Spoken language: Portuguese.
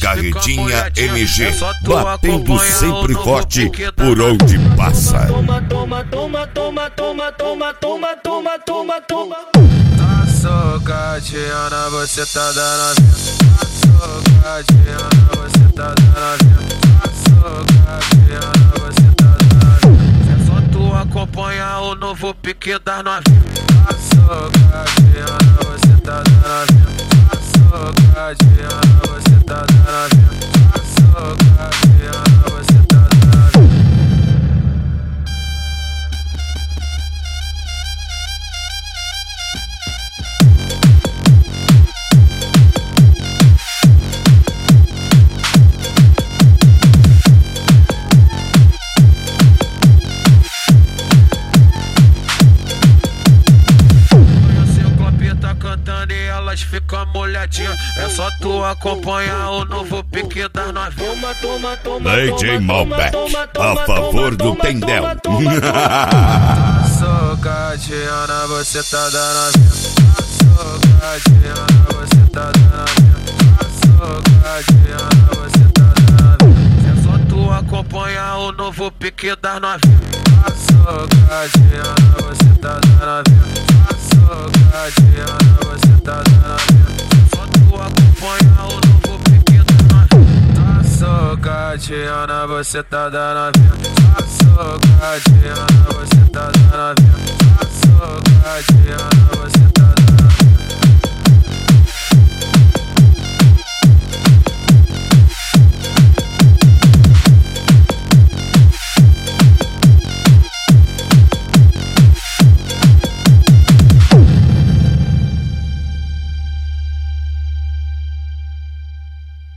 Carretinha MG, batendo sempre forte por onde passa. Toma, toma, toma, toma, toma, toma, toma, toma, toma, toma. Tá socadinha, você tá dando. Tá socadinha, você tá dando. Tá socadinha, você tá dando. É só tu acompanhar o novo pique das novinhas. Tá socadinha, você tá dando. Tá socadinha, você tá dando. Tá socadinha, você tá dando. Cantando e elas ficam molhadinhas. É só tu acompanhar o novo pique das novinhas. Toma, toma, toma, DJ Malbec, a favor do Tendel. Tá socadinha, você tá dando. Tá socadinha, você tá dando. Tá socadinha, você tá dando. É só tu acompanhar o novo pique das novinhas. Tá socadinha, você tá dando. Socadinha, você tá dando. Só tu acompanhar o novo pique da novinha. Tá socadinha, você tá dando. Tá socadinha, você tá dando. Tá socadinha, você tá dando.